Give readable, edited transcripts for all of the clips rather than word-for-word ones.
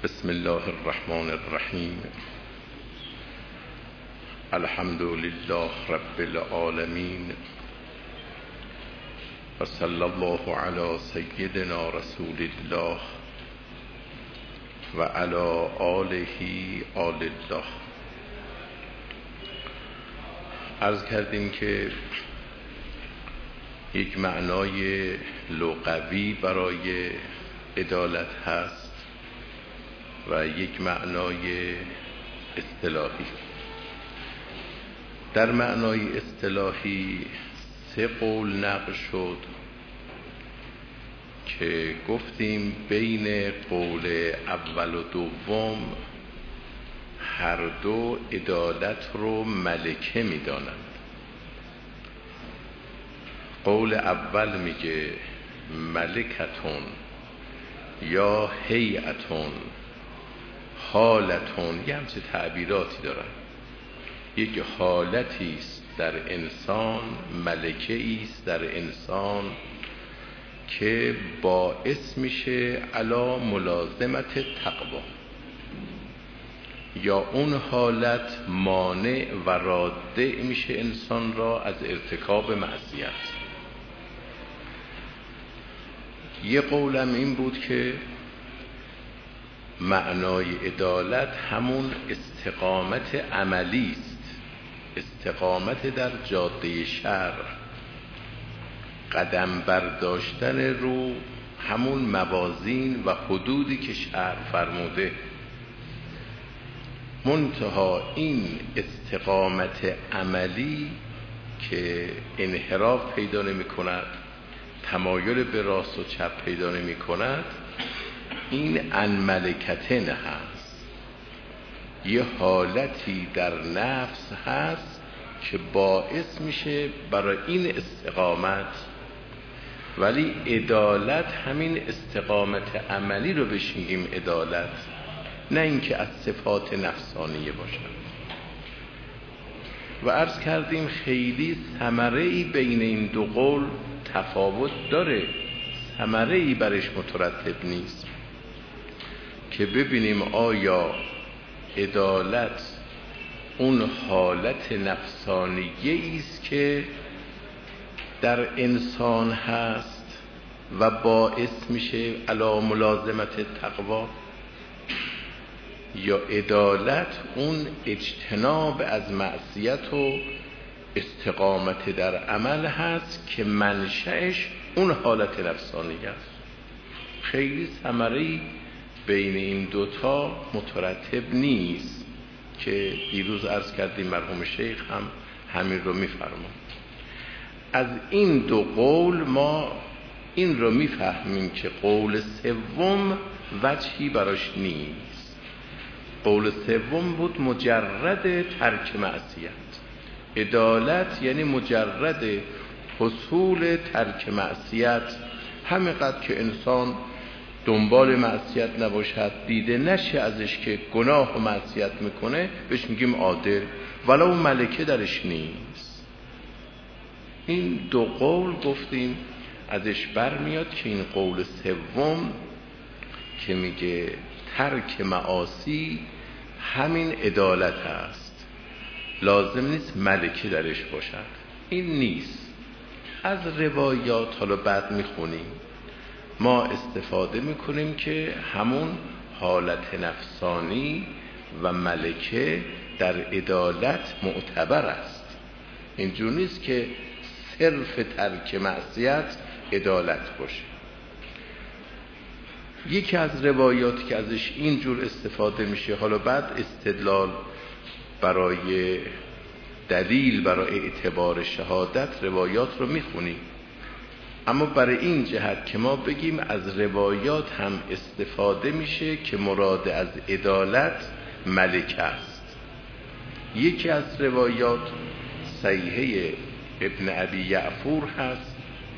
بسم الله الرحمن الرحیم. الحمد لله رب العالمین و صلی الله علی سیدنا رسول الله و علی آله آل الله. عرض کردیم که یک معنای لغوی برای عدالت هست و یک معنای اصطلاحی. در معنای اصطلاحی 3 قول نقل شد که گفتیم بین قول اول و دوم هر دو عدالت رو ملکه می دانند. قول اول میگه ملکتون یا هیئتون حالتون، یه همچه تعبیراتی دارن. یک حالتی است در انسان، ملکه است در انسان که باعث میشه علی ملازمت تقوا، یا اون حالت مانع و رادع میشه انسان را از ارتکاب معصیت. یه قولم این بود که معنای عدالت همون استقامت عملی است، استقامت در جاده شرع، قدم برداشتن رو همون موازین و حدودی که شرع فرموده. منتها این استقامت عملی که انحراف پیدا نمی کند، تمایل به راست و چپ پیدا نمی کند، این عن ملکتن هست. یه حالتی در نفس هست که باعث میشه برای این استقامت، ولی عدالت همین استقامت عملی رو بهش میگیم عدالت، نه اینکه از صفات نفسانیه باشد. و عرض کردیم خیلی ثمره‌ای بین این دو قول تفاوت داره، ثمره‌ای برش مترتب نیست که ببینیم آیا عدالت اون حالت نفسانیه است که در انسان هست و باعث میشه علی ملازمت تقوا، یا عدالت اون اجتناب از معصیت و استقامت در عمل هست که منشأش اون حالت نفسانیه است. خیلی ثمره‌ای بین این دوتا مترتب نیست که دیروز عرض کردیم مرحوم شیخ هم همین رو میفرماد. از این دو قول ما این رو میفهمیم که قول سوم وجهی براش نیست. قول سوم بود مجرد ترک معصیت. عدالت یعنی مجرد حصول ترک معصیت، همینقدر که انسان دنبال معصیت نباشد، دیده نشه ازش که گناه و معصیت میکنه، بهش میگیم عادل، ولو ملکه درش نیست. این دو قول گفتیم ازش برمیاد که این قول سوم که میگه ترک معاصی همین عدالت هست، لازم نیست ملکه درش باشد. این نیست. از روایات حالا بعد میخونیم ما استفاده میکنیم که همون حالت نفسانی و ملکه در عدالت معتبر است. اینجور نیست که صرف ترک معصیت عدالت باشه. یکی از روایاتی که ازش اینجور استفاده میشه، حالا بعد استدلال برای دلیل برای اعتبار شهادت روایات رو میخونیم، اما برای این جهت که ما بگیم از روایات هم استفاده میشه که مراد از عدالت ملکه است. یکی از روایات صحیحه ابن ابی یعفور هست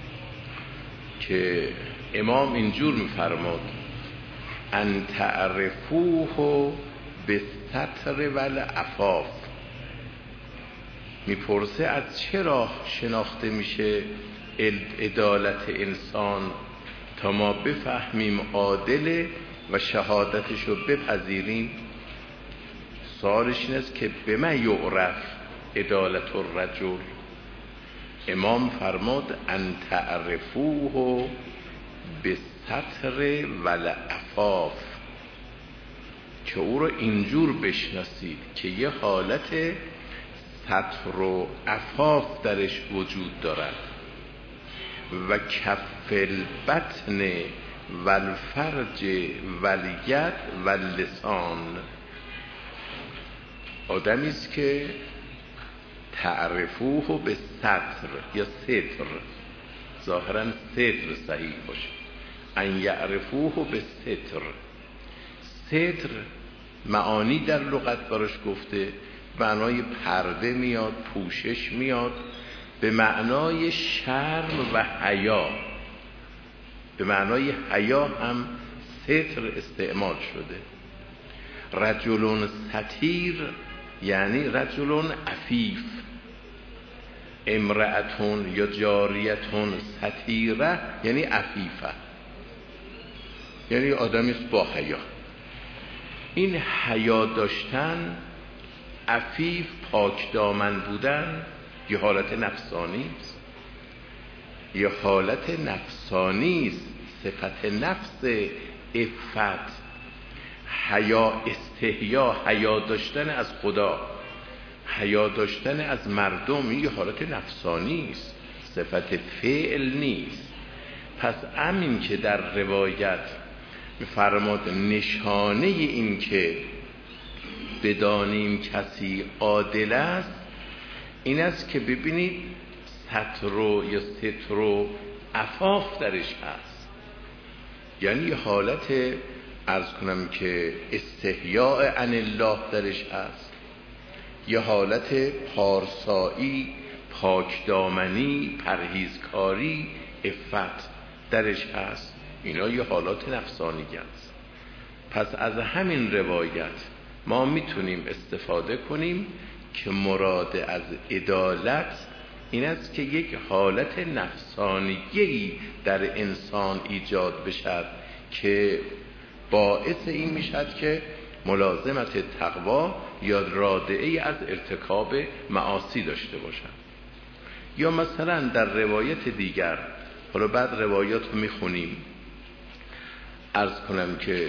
که امام اینجور میفرماد ان تعرفوه بالستر والعفاف. میپرسه از چه راه شناخته میشه عدالت انسان تا ما بفهمیم عادل و شهادتش رو بپذیریم، سوالش این است که به من یعرف عدالت الرجل. امام فرمود ان تعرفوه به ستر و العفاف، که او رو اینجور بشناسید که یه حالت ستر و عفاف درش وجود دارد. و کف البطن و الفرج و الید و اللسان، آدمی است که تعرفوه به ستر یا ستر، ظاهرا ستر صحیح باشه، ان یعرفوه به ستر. ستر معانی در لغت براش گفته، معنای پرده میاد، پوشش میاد، به معنای شرم و حیا، به معنای حیا هم ستر استعمال شده. رجل ستیر یعنی رجل عفیف، امرأتون یا جاریتون ستیره یعنی عفیفه، یعنی آدمیست با حیا. این حیا داشتن، عفیف، پاک دامن بودن، یه حالت نفسانی است، یه حالت نفسانی است، صفت نفس عفت. حیا استحیا، حیا داشتن از خدا، حیا داشتن از مردم، این یه حالت نفسانی است، صفت فعل نیست. پس همین که در روایت فرمود نشانه این که بدانیم کسی عادل است این است که ببینید ستر یا ستر و عفاف درش هست، یعنی یه حالت عرض کنم که استحیاء عن الله درش هست، یه حالت پارسایی، پاکدامنی، پرهیزکاری، عفت درش هست. اینا یه حالات نفسانی هست. پس از همین روایت ما میتونیم استفاده کنیم که مراد از عدالت این است که یک حالت نفسانیه‌ای در انسان ایجاد بشد که باعث این میشد که ملازمت تقوا یا رادعه از ارتکاب معاصی داشته باشد. یا مثلا در روایت دیگر، حالا بعد روایات رو میخونیم، عرض کنم که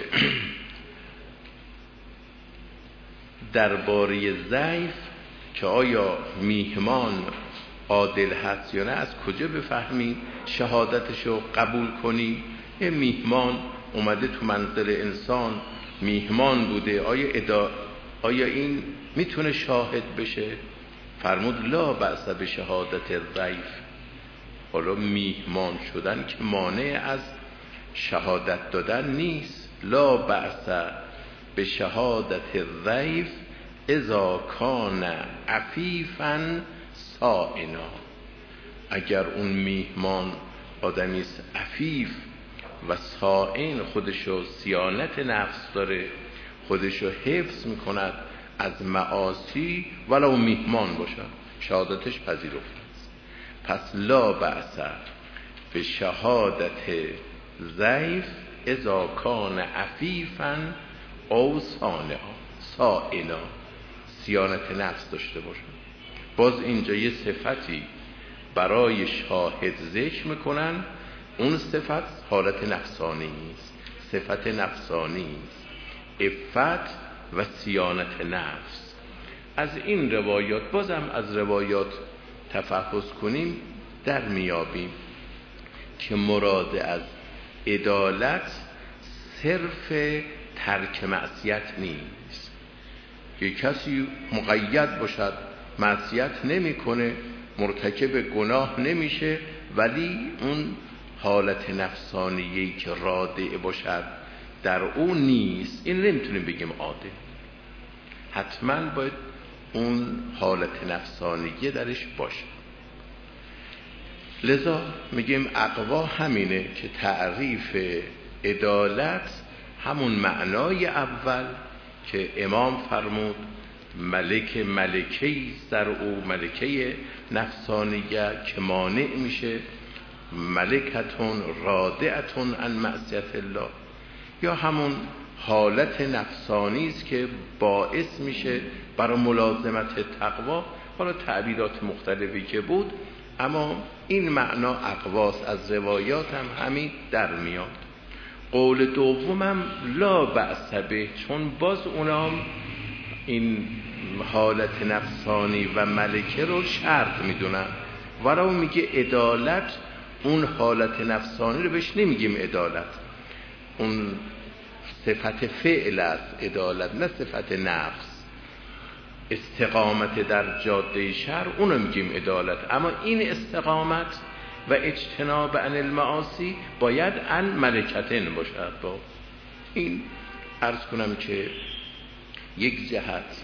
درباره ضعیف که آیا میهمان عادل هست یا نه، از کجا بفهمیم شهادتشو قبول کنیم؟ یه میهمان اومده تو منزل انسان، میهمان بوده، آیا این میتونه شاهد بشه؟ فرمود لا بأس به شهادت ضعیف. حالا میهمان شدن که مانع از شهادت دادن نیست. لا بأس به شهادت ضعیف اذا کان عفیفا صائنا. اگر اون میهمان آدمی است عفیف و صائن، خودشو صیانت نفس داره، خودشو حفظ میکند از معاصی، ولو میهمان باشد شهادتش پذیرفته است. پس لا بأس به شهادت ضعیف اذا کان عفیفا او صائنا، صیانت نفس داشته باشد. باز اینجا یه صفتی برای شاهد ذکر میکنن، اون صفت حالت نفسانی است، صفت نفسانی است، عفت و صیانت نفس. از این روایات، بازم از روایات تفحص کنیم، در میابیم که مراد از عدالت صرف ترک معصیت نیست، که کسی مقید باشد معصیت نمیکنه، مرتکب گناه نمیشه، ولی اون حالت نفسانیه‌ای که رادع باشد در اون نیست، این نمیتونیم بگیم عادل. حتما باید اون حالت نفسانیه درش باشه. لذا میگیم اقوا همینه که تعریف عدالت همون معنای اول که امام فرمود ملکه‌ای در او، ملکه نفسانیه که مانع میشه، ملکتون رادعتون عن معصیت الله، یا همون حالت نفسانی است که باعث میشه برای ملازمت تقوا. حالا تعبیرات مختلفی که بود، اما این معنا اقواس از روایات هم همین در میاد. قول دومم لا بأس به، چون باز اونام این حالت نفسانی و ملکه رو شرط میدونن، ولو میگه عدالت اون حالت نفسانی رو بهش نمیگیم عدالت، اون صفت فعل است عدالت، نه صفت نفس. استقامت در جاده شرع اونو میگیم عدالت، اما این استقامت و اجتناب عن المعاصی باید عن ملکتن باشد. با این عرض کنم که یک جهت.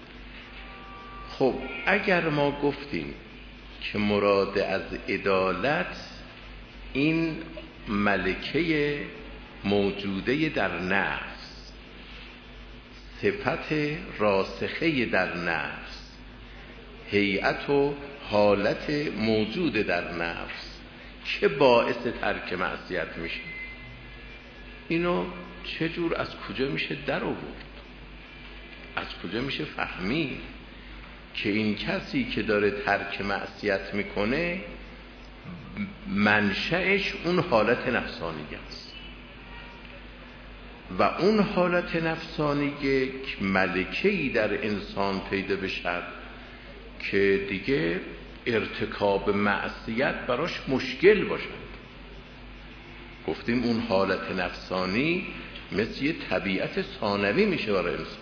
خب اگر ما گفتیم که مراد از عدالت این ملکه موجوده در نفس، صفت راسخه در نفس، هیئت و حالت موجود در نفس که باعث ترک معصیت میشه، اینو چجور از کجا میشه در آورد؟ از کجا میشه فهمید که این کسی که داره ترک معصیت میکنه منشأش اون حالت نفسانی است و اون حالت نفسانی یک ملکه‌ای در انسان پیدا بشد که دیگه ارتکاب معصیت براش مشکل باشد. گفتیم اون حالت نفسانی مثل یه طبیعت ثانوی میشه برای انسان،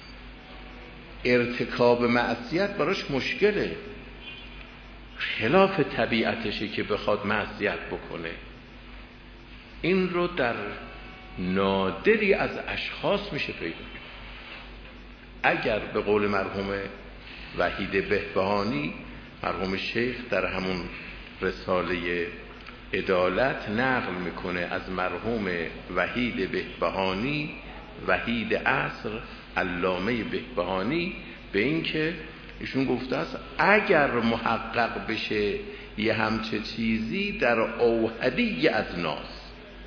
ارتکاب معصیت براش مشکله، خلاف طبیعتشه که بخواد معصیت بکنه. این رو در نادری از اشخاص میشه پیدا کنه. اگر به قول مرحوم وحید بهبهانی، مرحوم شیخ در همون رساله عدالت نقل میکنه از مرحوم وحید بهبهانی، وحید عصر علامه بهبهانی، به این که ایشون گفته است اگر محقق بشه یه همچه چیزی در اوحدی از ناس،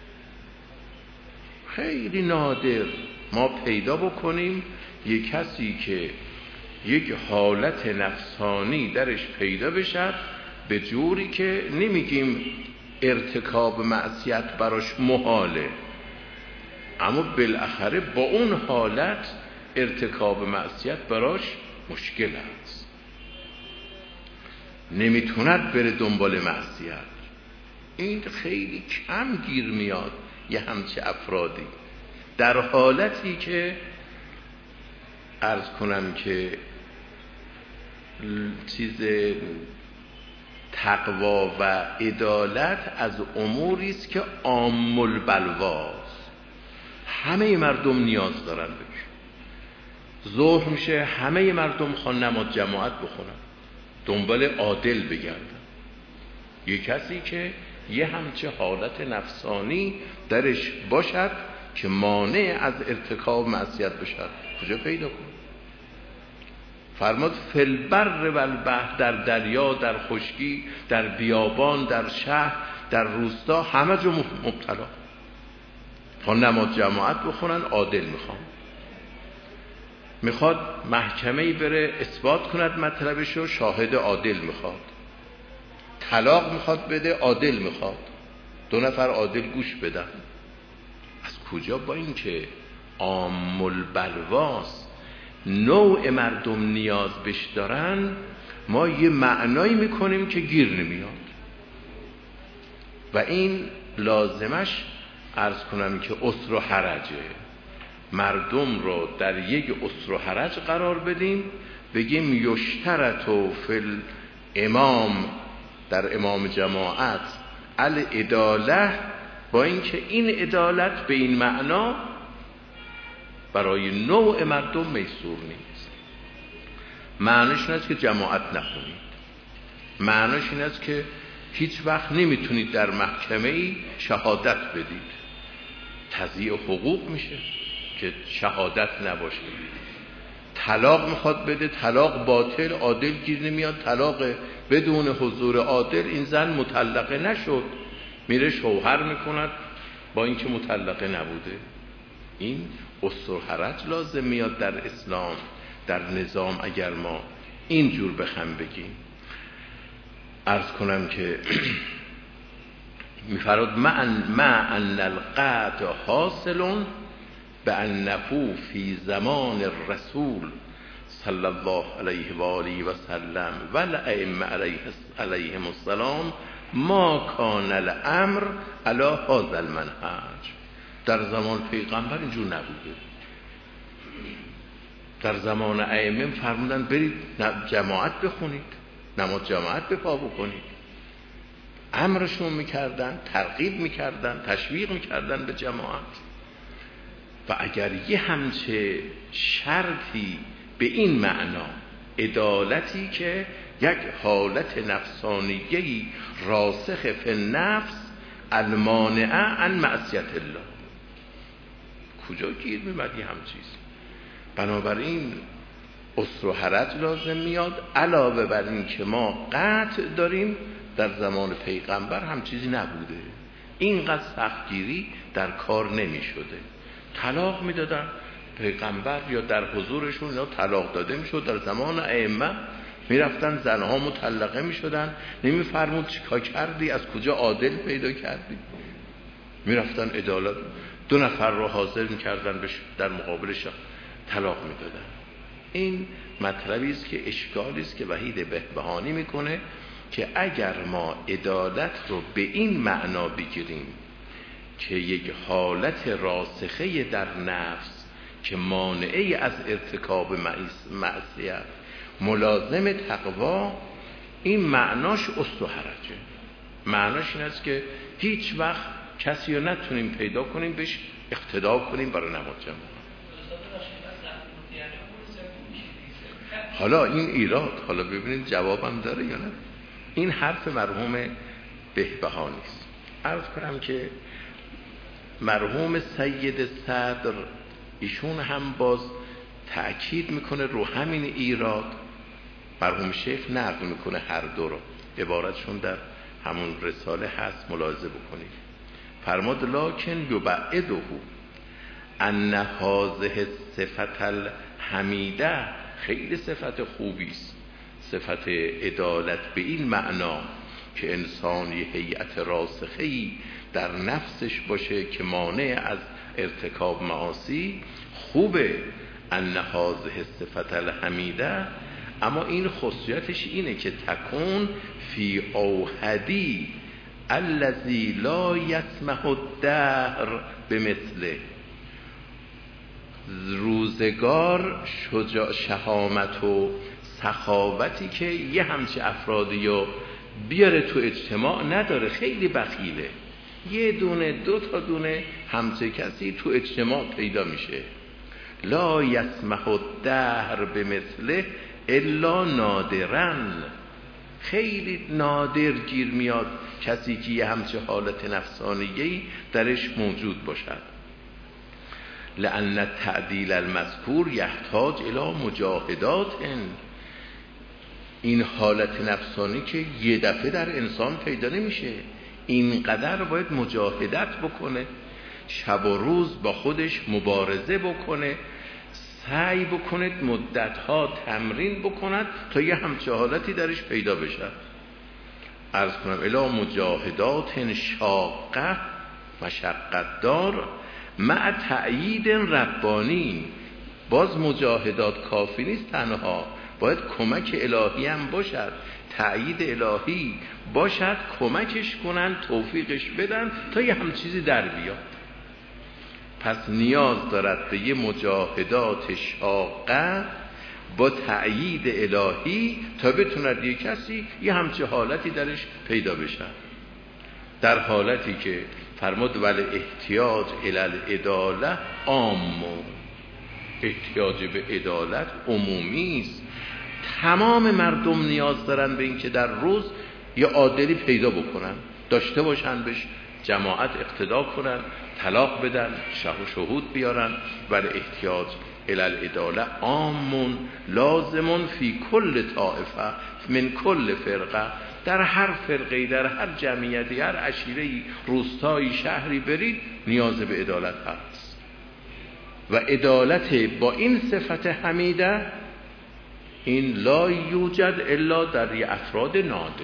خیلی نادر ما پیدا بکنیم یک کسی که یک حالت نفسانی درش پیدا بشد به جوری که نمیگیم ارتکاب معصیت براش محاله، اما بالاخره با اون حالت ارتکاب معصیت براش مشکل است، نمیتوند بره دنبال معصیت. این خیلی کم گیر میاد یه همچه افرادی، در حالتی که عرض کنم که چیز تقوا و عدالت از اموری است که عام البلواست، همه مردم نیاز دارن بهش. ظهر میشه همه مردم خوان نماز جماعت بخونن، دنبال عادل بگردن. یک کسی که یه همچه حالت نفسانی درش باشد که مانع از ارتکاب معصیت بشد، کجا پیدا کنه؟ فرمود فی البر و البحر، در دریا، در خشکی، در بیابان، در شهر، در روستا، همه جا مبتلا. خوان نماز جماعت بخونن، عادل میخواد محکمه‌ای بره اثبات کند مطلبشو، شاهد عادل میخواد. طلاق میخواد بده، عادل میخواد، 2 نفر عادل گوش بدن. از کجا؟ با این که عام البلواست، نوع مردم نیاز بش دارن، ما یه معنایی میکنیم که گیر نمیاد و این لازمش عرض کنم که اسر و حرجه. مردم رو در یک اسر و حرج قرار بدیم، بگیم یشترطو فی الامام، در امام جماعت العداله، با اینکه این عدالت به این معنا برای نوع مردم میسور نیست. معنیش این است که جماعت نخونید، معنیش این است که هیچ وقت نمیتونید در محکمه‌ای شهادت بدید، تضییع حقوق میشه که شهادت نباشه. طلاق میخواد بده، طلاق باطل، عادل گیر نمیاد، طلاق بدون حضور عادل، این زن مطلقه نشد، میره شوهر میکند با اینکه مطلقه نبوده. این اسر و حرج لازم میاد در اسلام، در نظام. اگر ما اینجور بخم بگیم، عرض کنم که میفراد ما ان القطع حاصل بأنه فی زمان الرسول صلی الله علیه و آله و سلم و الائمه علیهم السلام ما کان الامر علی هذا المنهج. در زمان پیغمبر اینجور نبوده. در زمان ائمه فرمودن برید جماعت بخونید، نماز جماعت به پا بکنید. امرشون میکردن، ترغیب میکردن، تشویق میکردن به جماعت. و اگر یه همچه شرطی به این معنا، عدالتی که یک حالت نفسانیه‌ای راسخ فی النفس المانعه عن معصیت الله، کجا گیر میمد یه هم چیز؟ بنابراین اسر و حرج لازم میاد. علاوه بر این که ما قطع داریم، در زمان پیغمبر هم چیزی نبوده، اینقدر سختگیری در کار نمی شده. طلاق می دادن پیغمبر یا در حضورشون یا طلاق داده می شد. در زمان ائمه می رفتن زنها مطلقه می شدن، نمی فرمود چیکار کردی، از کجا عادل پیدا کردی. می رفتن عدالت، 2 نفر رو حاضر می کردن در مقابلش طلاق می دادن. این مطلبی است که اشکالی است که وحید بهبهانی میکنه که اگر ما عدالت رو به این معنا بگیریم که یک حالت راسخه در نفس که مانعی از ارتکاب معصیت، ملازم تقوا، این معناش اسر و حرجه. معناش این است که هیچ وقت کسی رو نتونیم پیدا کنیم بهش اقتدا کنیم برای نماز جماعت. حالا این ایراد، حالا ببینید جوابم داره یا نه. این حرف مرحوم بهبهانی است. عرض کنم که مرحوم سید صدر ایشون هم باز تأکید میکنه رو همین ایراد. مرحوم شیخ نقل میکنه هر دو رو، عبارتشون در همون رساله هست، ملاحظه بکنید. فرماد لکن یبعده ان هذه صفت الحمیده، خیلی صفت خوبی است، صفت عدالت به این معنا که انسان یه هیئت راسخه‌ای در نفسش باشه که مانع از ارتکاب معاصی، خوبه. ان هذه صفت الحمیده، اما این خصوصیتش اینه که تکون فی اوحدی الذی لا یسمح الدهر بمثله. روزگار شهامت و سخاوتی که یه همچه افرادی رو بیاره تو اجتماع نداره، خیلی بخیله. یه دونه 2 تا دونه همچه کسی تو اجتماع پیدا میشه. لا یسمح الدهر بمثله الا نادرن، خیلی نادر گیر میاد کسی که یه همچه حالت نفسانیه‌ای درش موجود باشد. لأن التعدیل المذکور یحتاج الی مجاهدات. این حالت نفسانی که یه دفعه در انسان پیدا نمیشه، اینقدر باید مجاهدت بکنه، شب و روز با خودش مبارزه بکنه، سعی بکند مدتها تمرین بکند تا یه همچه حالتی درش پیدا بشه. عرض کنم الی مجاهدات شاقه، مشقت دار، مع تأیید ربانی. باز مجاهدات کافی نیست تنها، باید کمک الهی هم باشد، تأیید الهی باشد، کمکش کنن، توفیقش بدن تا یه هم چیزی در بیاد. پس نیاز دارد به یه مجاهدات شاقه با تأیید الهی تا بتوند یه کسی یه همچه حالتی درش پیدا بشه. در حالتی که فرمود ولی احتیاج الالعداله عام، احتیاج به عدالت عمومی است. تمام مردم نیاز دارن به این که در روز یه عادلی پیدا بکنن، داشته باشن، بهش جماعت اقتدا کنن، طلاق بدن، شهود بیارن. ولی احتیاج الالعداله عام لازمون فی کل طائفه من کل فرقه. در هر فرقه‌ای، در هر جمعیتی، هر عشیره‌ای، روستایی، شهری برید، نیاز به عدالت هست. و عدالت با این صفت حمیده، این لا یوجد الا در افراد نادر.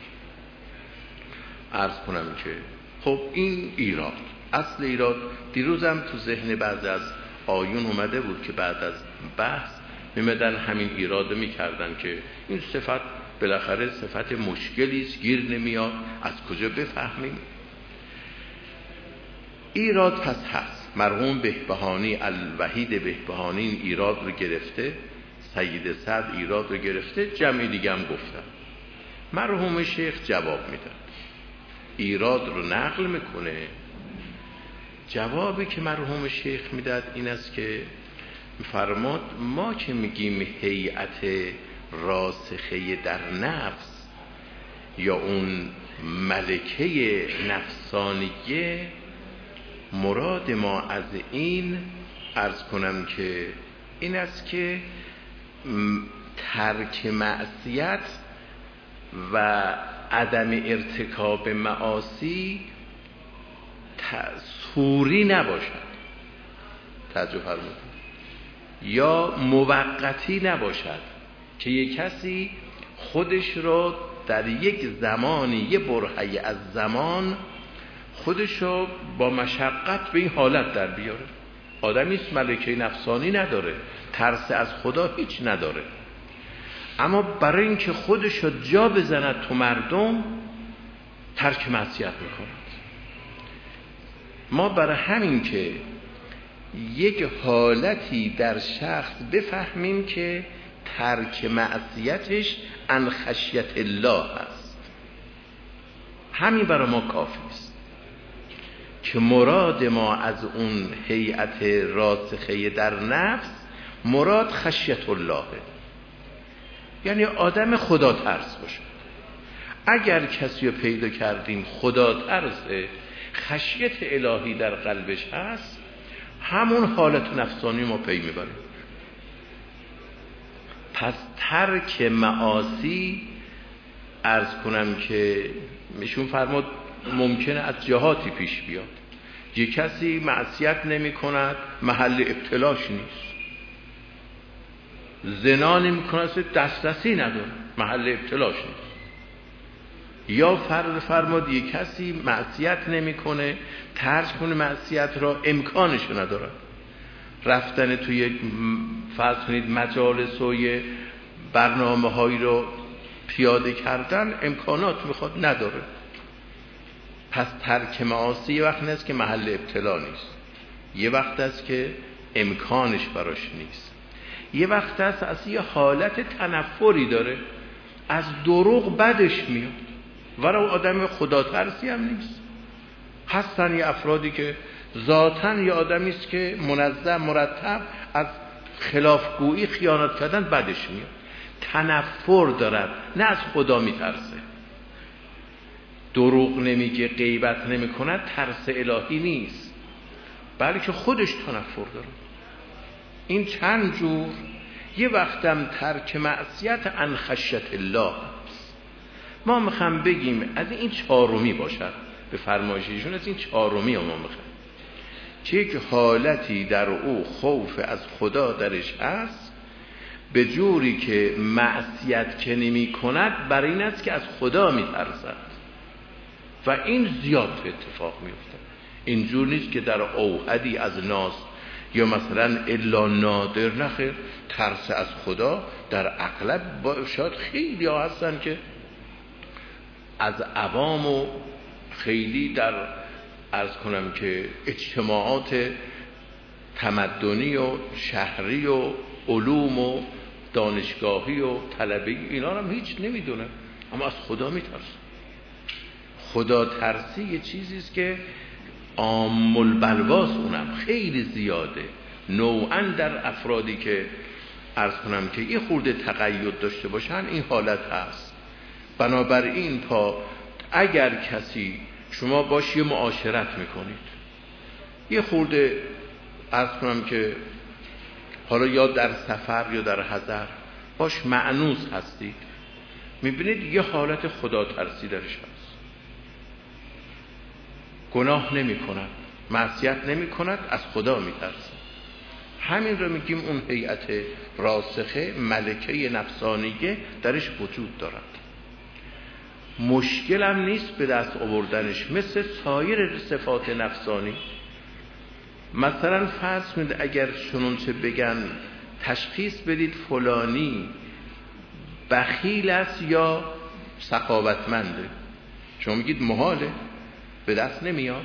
عرض کنم که خب این ایراد، اصل ایراد دیروزم تو ذهن بعضی از آیون اومده بود که بعد از بحث میمدن همین ایراد میکردن که این صفت بالاخره صفت مشکلی است، گیر نمیاد، از کجا بفهمیم؟ ایراد پس هست. مرحوم بهبهانی، الوحید بهبهانی این ایراد رو گرفته، سید سعد ایراد رو گرفته، جمعی دیگه هم گفتن. مرحوم شیخ جواب میدن، ایراد رو نقل میکنه. جوابی که مرحوم شیخ میداد این است که فرماد ما که میگیم هیئت راسخه در نفس یا اون ملکه نفسانیه، مراد ما از این عرض کنم که این است که ترک معصیت و عدم ارتکاب معاصی صوری نباشد، توجه فرمودید، یا موقتی نباشد که یک کسی خودش رو در یک زمانی، یه برهه‌ای از زمان خودش رو با مشقت به این حالت در بیاره. آدمیست ملکه نفسانی نداره، ترس از خدا هیچ نداره، اما برای اینکه خودش رو جا بزند تو مردم ترک معصیت میکند. ما برای همین که یک حالتی در شخص بفهمیم که ترک معصیتش عن خشیت الله هست، همین برای ما کافی است که مراد ما از اون هیئت راسخه در نفس مراد خشیت الله، یعنی آدم خدا ترس باشه. اگر کسی رو پیدا کردیم خدا ترسه، خشیت الهی در قلبش هست، همون حالت نفسانی ما پی میبریم. پس ترک معاصی عرض کنم که میشون فرمود ممکنه از جهاتی پیش بیاد. یک کسی معصیت نمی کند، محل ابتلاش نیست، زنا نمی کند، دسترسی نداره، محل ابتلاش نیست. یا فرمود یک کسی معصیت نمی کنه، ترک کنه معصیت را، امکانش نداره. رفتن توی فرض کنید مجالس و برنامه هایی رو پیاده کردن امکانات میخواد، نداره. پس ترک معاصی یه وقت نیست که محل ابتلا نیست، یه وقت است که امکانش براش نیست، یه وقت است از یه حالت تنفری داره، از دروغ بدش میاد، ولو آدم خدا ترسی هم نیست. هستن یه افرادی که ذاتن یه آدمی است که منظم مرتب از خلافگویی خیانت کردن بدش میاد، تنفر دارد، نه از خدا میترسه، دروغ نمیگه، غیبت نمیکند، ترس الهی نیست، بلکه خودش تنفر داره. این چند جور. یه وقتم ترک معصیت عن خشیت الله. ما میخوام بگیم از این چهارمی باشد، به فرمایششون از این چهارمی ما میخوام چه یک حالتی در او خوف از خدا درش هست، به جوری که معصیت که نمی کند برای این است که از خدا می ترسد و این زیاد اتفاق می افتد. اینجور نیست که در اوحدی از ناس یا مثلا الا نادر، نخیر، ترس از خدا در اغلب شاید خیلی ها هستن که از عوام و خیلی در عرض کنم که اجتماعات تمدنی و شهری و علوم و دانشگاهی و طلبی اینا هم هیچ نمیدونه، اما از خدا میترسه. خدا ترسی یه چیزیست که عام البلواس، اونم خیلی زیاده نوعاً در افرادی که عرض کنم که یه خورده تقید داشته باشن این حالت هست. بنابراین اگر کسی شما باش یه معاشرت میکنید، یه خورده عرض کنم که حالا یا در سفر یا در حضر باش مأنوس هستید، میبینید یه حالت خدا ترسی درش هست، گناه نمی کند، معصیت نمی کند، از خدا میترسه. همین رو میگیم اون هیئت راسخه ملکه نفسانیه درش وجود دارد. مشکل هم نیست به دست آوردنش، مثل سایر صفات نفسانی. مثلا فرض کنید اگر چنانچه بگن تشخیص بدید فلانی بخیل است یا سخاوتمنده، شما میگید محاله، به دست نمیاد.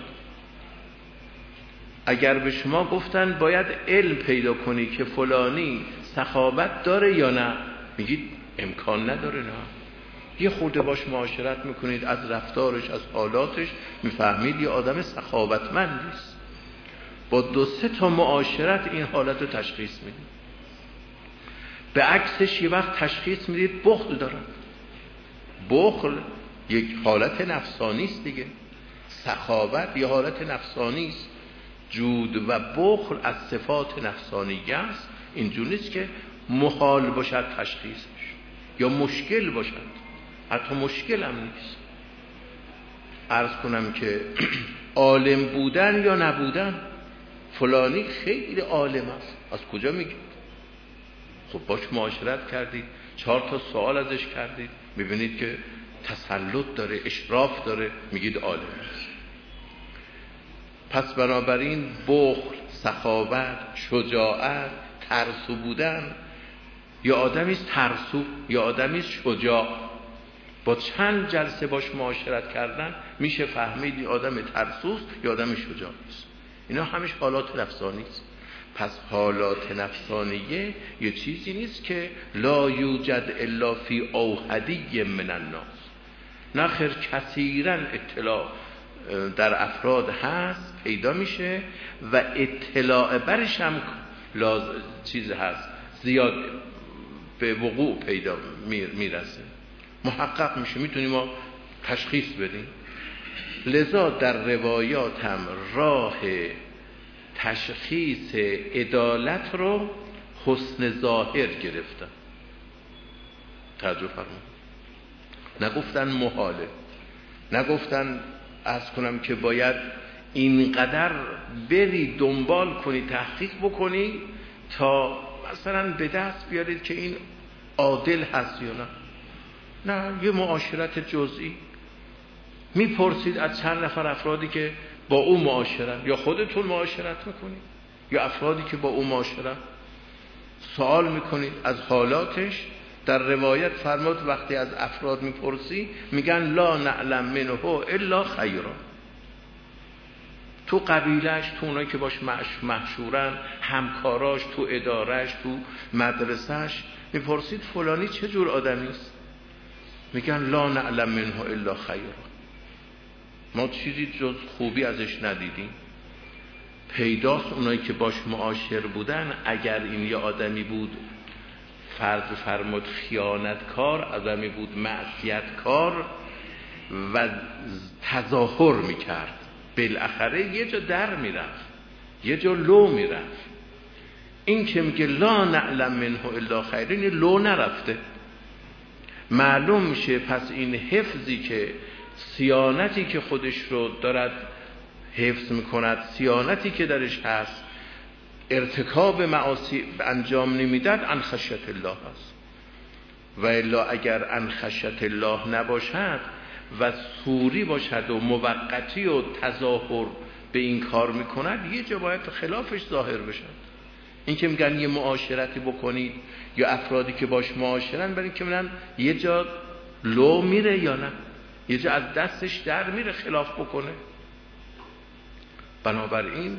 اگر به شما گفتن باید علم پیدا کنی که فلانی سخاوت داره یا نه، میگید امکان نداره. نه، یه خورده باش معاشرت میکنید، از رفتارش از حالاتش میفهمید یه آدم سخاوتمندی است. با 2-3 تا معاشرت این حالت رو تشخیص میدید. به عکسش یه وقت تشخیص میدید بخل داره. بخل یک حالت نفسانی است دیگه، سخاوت یه حالت نفسانی است. جود و بخل از صفات نفسانیه است. اینجور نیست که محال باشد تشخیصش یا مشکل باشد، حتی مشکل هم نیست. عرض کنم که عالم بودن یا نبودن، فلانی خیلی عالم است، از کجا میگید؟ خب باش معاشرت کردید، 4 تا سوال ازش کردید، میبینید که تسلط داره، اشراف داره، میگید عالم است. پس بنابراین بخل، سخاوت، شجاعت، ترسو بودن، یا آدمی است ترسو یا آدمی است شجاع، با چند جلسه باش معاشرت کردن میشه فهمید این آدم ترسوست یا آدم شجاع است. اینا همش حالات نفسانی است. پس حالات نفسانیه یه چیزی نیست که لا یوجد الا فی اوحدی من الناس. نخیر، کثیرا اطلاع در افراد هست، پیدا میشه و اطلاع برش هم چیز هست، زیاد به وقوع پیدا میرسه، محقق میشه، میتونیم ما تشخیص بدیم. لذا در روایات هم راه تشخیص عدالت رو حسن ظاهر گرفتن. توجه فرمایید، نگفتن محاله، نگفتن عرض کنم که باید اینقدر بری دنبال کنی، تحقیق بکنی تا مثلا به دست بیارید که این عادل هست یا نه. نه، یه معاشرت جزئی میپرسید از چند نفر افرادی که با او معاشرت، یا خودتون معاشرت میکنید یا افرادی که با او معاشرت، سوال میکنید از حالاتش. در روایت فرمود وقتی از افراد میپرسی میگن لا نعلم منه الا خیرا. تو قبیلش، تو اونایی که باش محشورن، همکاراش، تو ادارش، تو مدرسهش، میپرسید فلانی چه جور آدمی است؟ میگن لا نعلم منه الا خیرا، ما چیزی جز خوبی ازش ندیدیم. پیداست اونایی که باش معاشر بودن، اگر این یه آدمی بود فرض فرمود خیانتکار، آدمی بود معصیتکار و تظاهر میکرد، بالاخره یه جا در میرفت، یه جا لو میرفت. این که میگه لا نعلم منه الا خیر، این لو نرفته، معلوم میشه. پس این حفظی که، صیانتی که خودش رو دارد حفظ میکند، صیانتی که درش هست، ارتکاب معاصی انجام نمیداد، عن خشیت الله است. و الا اگر عن خشیت الله نباشد و سوری باشد و موقتی و تظاهر به این کار میکند، یه جا باید خلافش ظاهر بشد. این که میگن یه معاشرتی بکنید یا افرادی که باش معاشرن، برای که میگن یه جا لو میره یا نه، یه جا از دستش در میره خلاف بکنه. بنابراین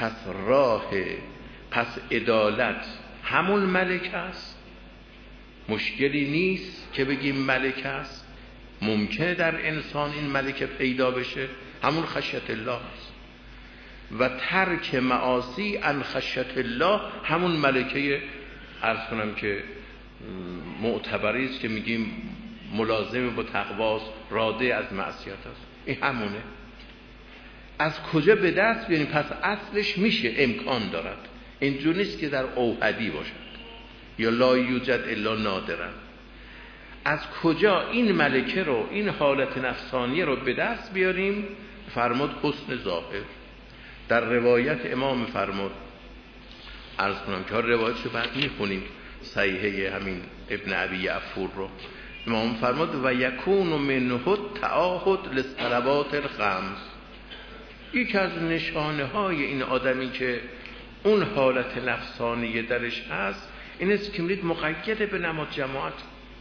پس عدالت همون ملک است، مشکلی نیست که بگیم ملک است، ممکنه در انسان این ملک پیدا بشه، همون خشیت الله است. و ترک معاصی عن خشیت الله همون ملکه، عرض کنم که معتبری است که میگیم ملازم با تقواست، راده از معصیت است، این همونه. از کجا به دست بیاریم؟ پس اصلش میشه، امکان دارد. اینجور نیست که در اوحدی باشد یا لا یوجد الا نادرا. از کجا این ملکه رو، این حالت نفسانی رو به دست بیاریم؟ فرمود حسن ظاهر. در روایت امام فرمود عرض کنم که روایتشو بعد میخونیم، صحیحه همین ابن ابی عفور رو. امام فرمود و یکون منه تعاهد للصلوات الخمس. یکی از نشانه های این آدمی که اون حالت نفسانی درش هست این است که میرید مقید به نماز جماعت.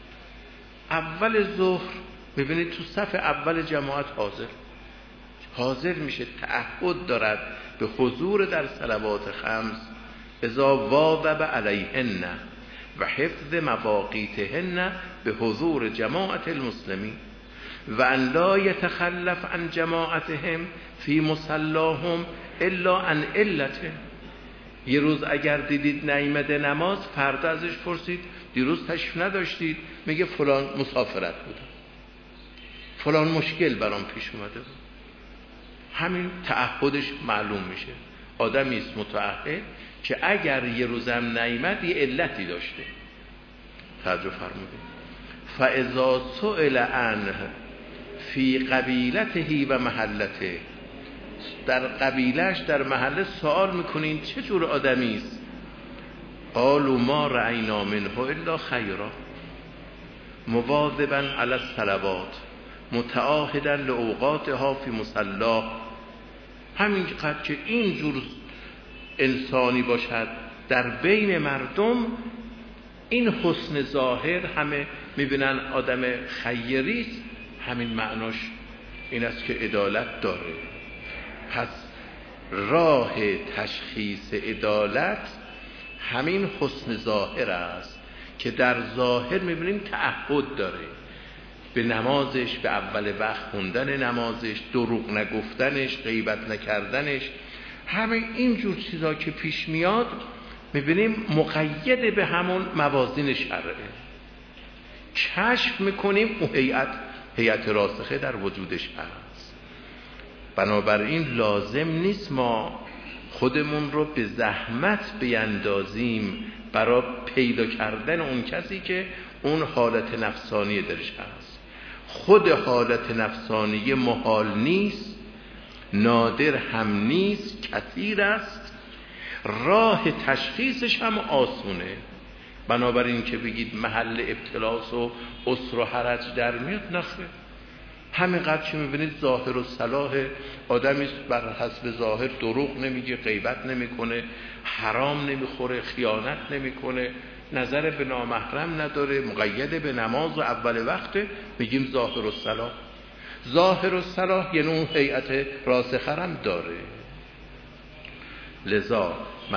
اول ظهر میبینید تو صف اول جماعت حاضر میشه، تعهد دارد به حضور در صلوات خمس، اذا واظب علیهن و حفظ مواقیتهن به حضور جماعت المسلمین و ان لا یتخلف عن جماعتهم فی مصلاهم الا عن علته. یه روز اگر دیدید نیامده نماز، فردا ازش پرسید دیروز تشریف نداشتید؟ میگه فلان مسافرت بودم، فلان مشکل برام پیش اومده بود. همین تعهدش معلوم میشه. آدمی است متعهد که اگر یه روزم نیامد یه علتی داشته. توجه فرمودید. فاذا سئل عنه فی قبیلته و محلته، در قبیلش در محله سوال میکنین چه جور آدمی است؟ قالوا ما رأینا منه الا خیرا مواظبا علی الصلوات متعاهدا لاوقاتها فی مصلاه. همین قدر که این جور انسانی باشد در بین مردم، این حسن ظاهر همه میبینن آدم خیری است، همین معناش این است که عدالت داره. پس راه تشخیص عدالت همین حسن ظاهر است که در ظاهر میبینیم تعهد داره به نمازش، به اول وقت خوندن نمازش، دروغ نگفتنش، غیبت نکردنش، همه این جور چیزا که پیش میاد میبینیم مقید به همون موازین شرعه. کشف میکنیم اون هیئت راسخه در وجودش هست. بنابراین لازم نیست ما خودمون رو به زحمت بیندازیم برای پیدا کردن اون کسی که اون حالت نفسانی درش هست. خود حالت نفسانی محال نیست، نادر هم نیست، کثیر است. راه تشخیصش هم آسونه. بنابراین که بگید محل ابتلاس و عسر و حرج در میاد، نخیر. همینقدر که میبینید ظاهر و صلاح آدمی بر حسب ظاهر دروغ نمیگه، غیبت نمیکنه، حرام نمیخوره، خیانت نمیکنه، نظر به نامحرم نداره، مقید به نماز و اول وقته، میگیم ظاهر و صلاح. ظاهر و صلاح یعنی اون هیئت راسخه هم داره. لذا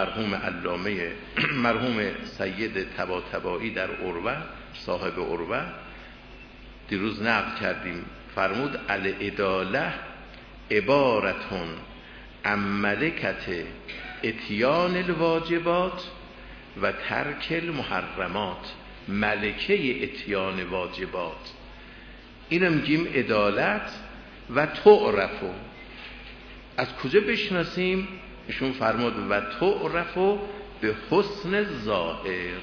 مرحوم سید طباطبایی در عروه، صاحب عروه، دیروز نقل کردیم، فرمود العداله عبارتون عن ملکت اتیان الواجبات و ترک المحرمات. ملکه اتیان واجبات اینو میگیم عدالت. و تعرفو از کجا بشناسیم؟ ایشون فرمود و تعرفو به حسن ظاهر.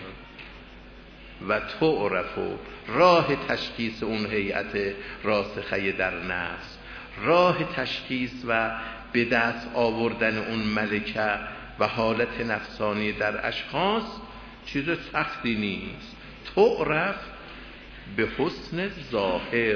و تعرفو راه تشخیص اون هیئت راسخه در نفس، راه تشخیص و به دست آوردن اون ملکه و حالت نفسانی در اشخاص چیز سختی نیست. تعرف به حسن ظاهر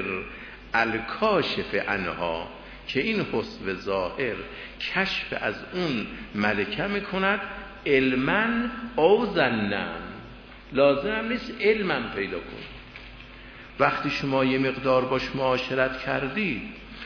الکاشف عنها، که این حسن ظاهر کشف از اون ملکه میکند. علما او ظنا، لازم نیست علما پیدا کنید. وقتی شما یه مقدار باش معاشرت کردید،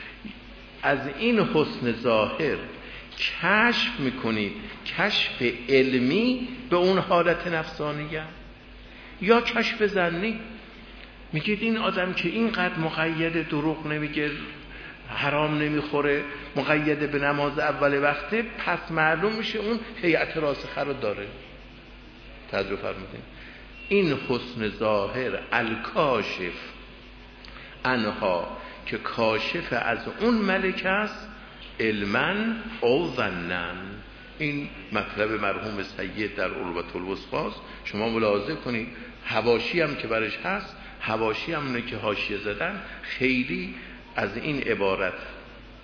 از این حسن ظاهر کشف میکنید کشف علمی به اون حالت نفسانیه، یا کشف ظنی. میگید این آدم که اینقدر مقید، دروغ نمیگه، حرام نمیخوره، مقید به نماز اول وقته، پس معلوم میشه اون هیئت راسخه رو داره. توجه فرمودین؟ این حسن ظاهر الکاشف عنها، که کاشف از اون ملکه است، علما او ظنا. این مطلب مرحوم سید در عروة الوثقی. شما ملاحظه کنید حواشی هم که برش هست، حواشی هم نه که حاشیه زدن، خیلی از این عبارت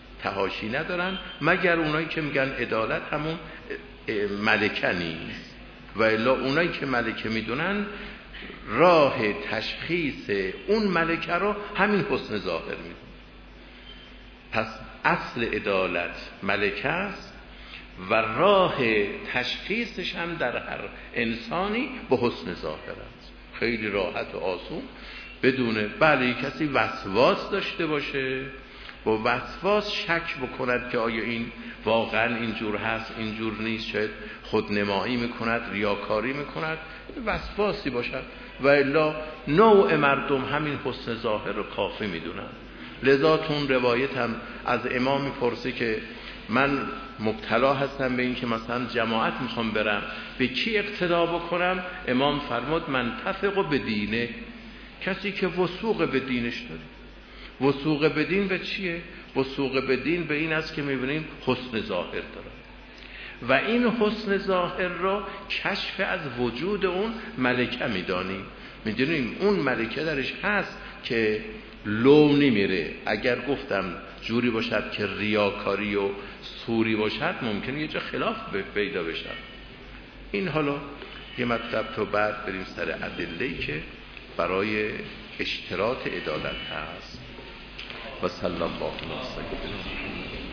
تحاشی ندارن، مگر اونایی که میگن عدالت همون ملکه نیست. و الا اونایی که ملکه میدونن راه تشخیص اون ملکه رو همین حسن ظاهر میدونن. پس اصل عدالت ملکه است و راه تشخیصش هم در هر انسانی به حسن ظاهر است. خیلی راحت و آسون، بدونه بله کسی وسواس داشته باشه، با وسواس شک بکند که آیا این واقعا اینجور هست اینجور نیست، شاید خودنمایی میکند، ریاکاری میکند، وسواسی باشد، و الا نوع مردم همین حسن ظاهر رو کافی میدونن. لذا تون روایت هم از امام میپرسه که من مبتلا هستم به این که مثلا جماعت میخوام برم، به کی اقتدا بکنم؟ امام فرمود من تفق به دینه، کسی که وثوق به دینش داره. وثوق به دین به چیه؟ وثوق به دین به این است که میبینیم حسن ظاهر داره و این حسن ظاهر را کشف از وجود اون ملکه میدانیم. میدونیم اون ملکه درش هست که لو نمیره. اگر گفتم جوری باشد که ریاکاری و سوری باشد ممکنه یه جا خلاف پیدا بشد. این حالا یه مطلب تو بعد بریم سر ادله‌ای که برای اشتراط عدالت هست. و صلی الله علیه و سلم.